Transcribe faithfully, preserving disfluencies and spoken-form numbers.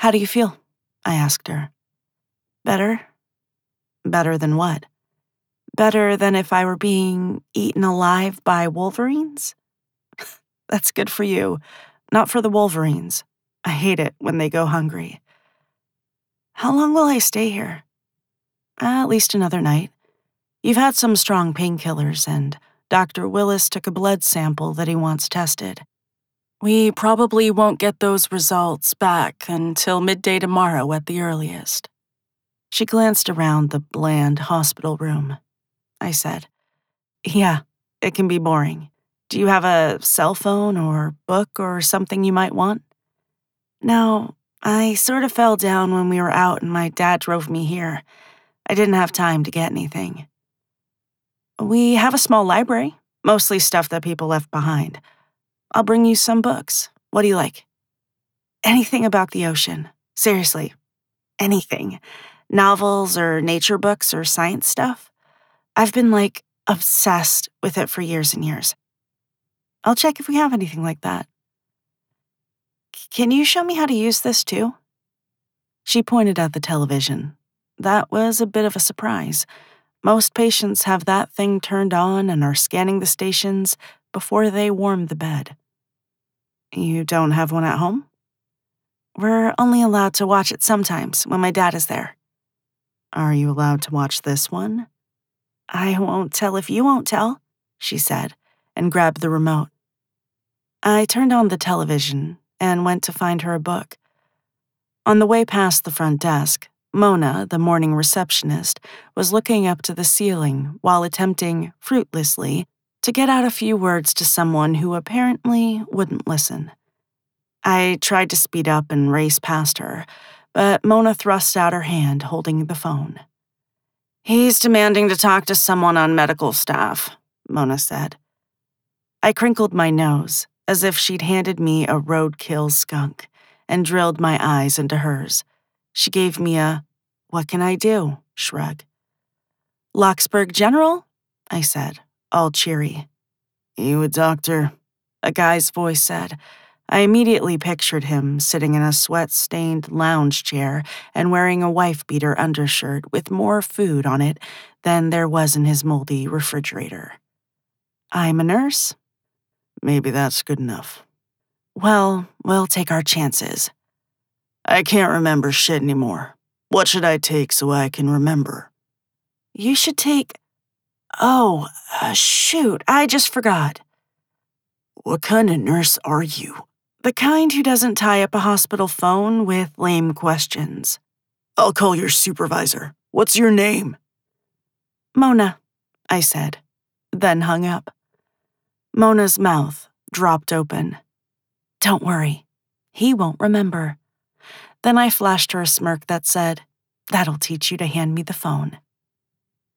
"How do you feel?" I asked her. "Better?" "Better than what?" "Better than if I were being eaten alive by wolverines?" "That's good for you, not for the wolverines. I hate it when they go hungry." "How long will I stay here?" "At least another night. You've had some strong painkillers, and Doctor Willis took a blood sample that he wants tested. We probably won't get those results back until midday tomorrow at the earliest." She glanced around the bland hospital room. I said, "Yeah, it can be boring. Do you have a cell phone or book or something you might want?" "No, I sort of fell down when we were out and my dad drove me here. I didn't have time to get anything." "We have a small library, mostly stuff that people left behind. I'll bring you some books. What do you like?" "Anything about the ocean. Seriously, anything. Novels or nature books or science stuff. I've been, like, obsessed with it for years and years." "I'll check if we have anything like that." "Can you show me how to use this too?" She pointed at the television. That was a bit of a surprise. Most patients have that thing turned on and are scanning the stations before they warm the bed. "You don't have one at home?" "We're only allowed to watch it sometimes when my dad is there." "Are you allowed to watch this one?" "I won't tell if you won't tell," she said, and grabbed the remote. I turned on the television and went to find her a book. On the way past the front desk, Mona, the morning receptionist, was looking up to the ceiling while attempting, fruitlessly, to get out a few words to someone who apparently wouldn't listen. I tried to speed up and race past her, but Mona thrust out her hand holding the phone. "He's demanding to talk to someone on medical staff," Mona said. I crinkled my nose, as if she'd handed me a roadkill skunk, and drilled my eyes into hers. She gave me a, "What can I do?" shrug. "Locksburg General?" I said, all cheery. "You a doctor?" a guy's voice said. I immediately pictured him sitting in a sweat-stained lounge chair and wearing a wife-beater undershirt with more food on it than there was in his moldy refrigerator. "I'm a nurse." "Maybe that's good enough." "Well, we'll take our chances." "I can't remember shit anymore. What should I take so I can remember?" "You should take... Oh, uh, shoot, I just forgot." "What kind of nurse are you?" "The kind who doesn't tie up a hospital phone with lame questions." "I'll call your supervisor. What's your name?" "Mona," I said, then hung up. Mona's mouth dropped open. "Don't worry, he won't remember." Then I flashed her a smirk that said, "That'll teach you to hand me the phone."